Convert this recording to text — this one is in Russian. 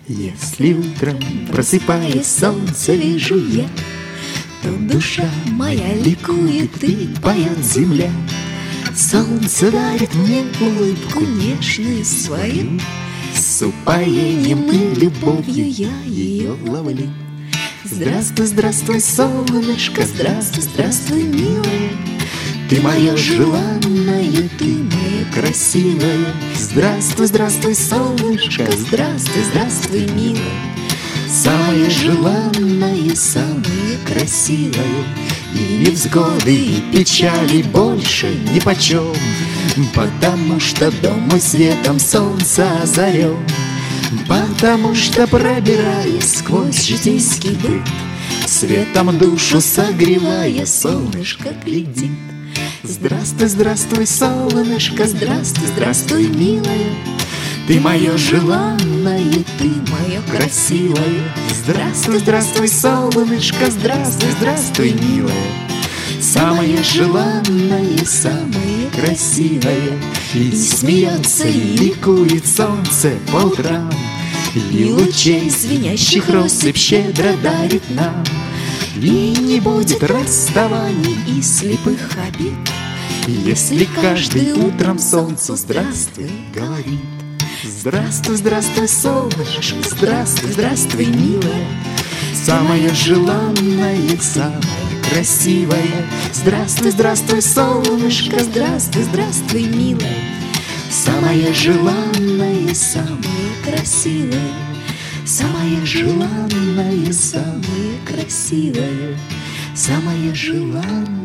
Если утром, просыпаясь, солнце вижу я, то душа моя ликует и поет земля. Солнце дарит мне улыбку нежную свою, с упоением и любовью я ее ловлю. Здравствуй, здравствуй, солнышко, здравствуй, здравствуй, милая. Ты моя желанная, ты моя красивая. Здравствуй, здравствуй, солнышко, здравствуй, здравствуй, милая. Самая желанная, самая красивая. И невзгоды, и печали больше нипочем, потому что дом мой светом солнца озарен. Потому что, пробираясь сквозь житейский быт, светом душу согревая, солнышко глядит. Здравствуй, здравствуй, солнышко, здравствуй, здравствуй, милая. Ты мое желанное, ты моя красивая. Здравствуй, здравствуй, солнышко, здравствуй, здравствуй, милая. Самая желанная, самая красивая. И смеется, и ликует солнце по утрам, и лучей звенящих россыпь щедро дарит нам. И не будет расставаний и слепых обид, если каждый утром солнцу здравствуй говорит. Здравствуй, здравствуй, солнышко, здравствуй, здравствуй, милая. Самая желанная, самая красивая. Здравствуй, здравствуй, солнышко, здравствуй, здравствуй, милая. Самая желанная, самая красивая. Самая желанная, самая красивая. Самая желанная.